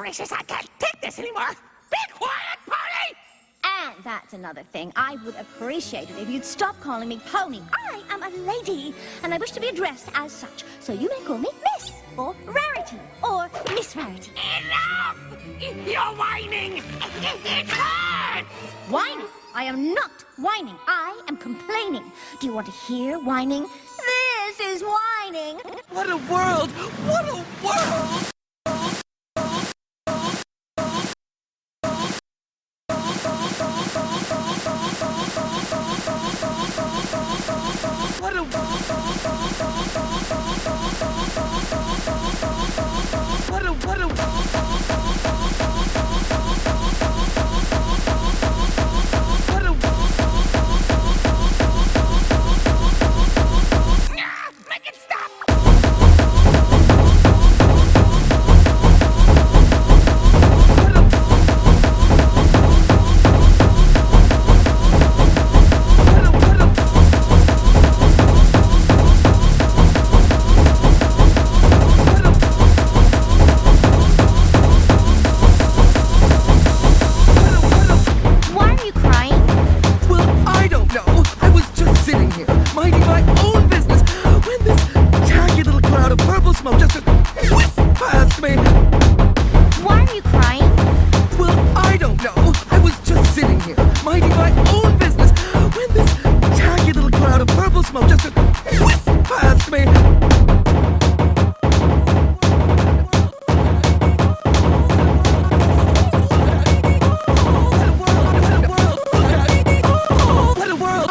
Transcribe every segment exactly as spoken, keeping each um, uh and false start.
gracious, I can't take this anymore! Be quiet, Pony! And that's another thing. I would appreciate it if you'd stop calling me Pony. I am a lady, and I wish to be addressed as such. So you may call me Miss, or Rarity, or Miss Rarity. Enough! You're whining! It hurts! Whining? I am not whining. I am complaining. Do you want to hear whining? This is whining. What a world! What a world! What a What a what a What a Make it stop! Smoke just whisked past me. Why are you crying? Well, I don't know. I was just sitting here, minding my own business, when this jagged little cloud of purple smoke just whisked past me. What a world!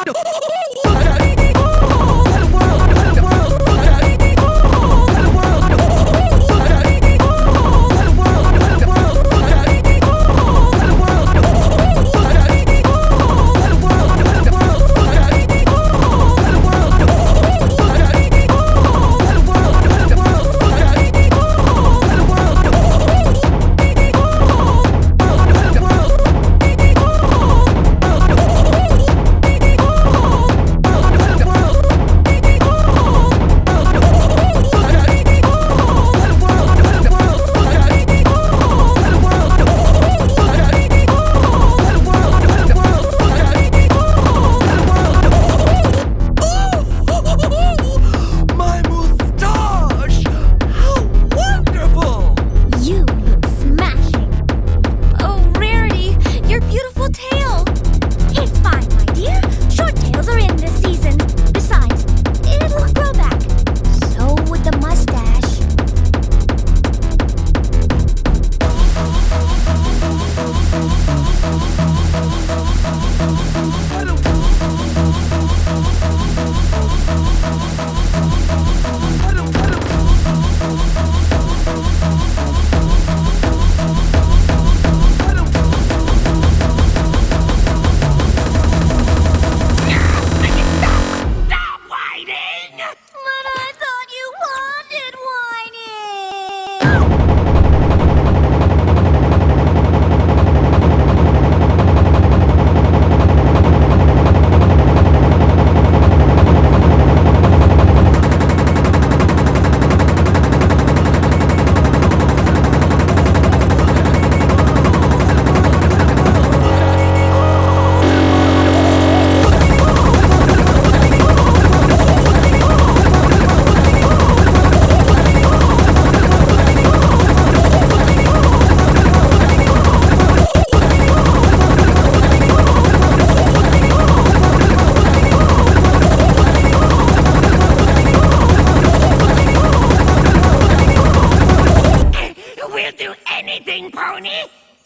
Pony?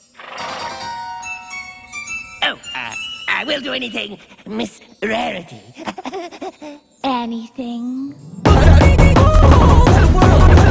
Oh, uh, I will do anything, Miss Rarity. Anything? What a world!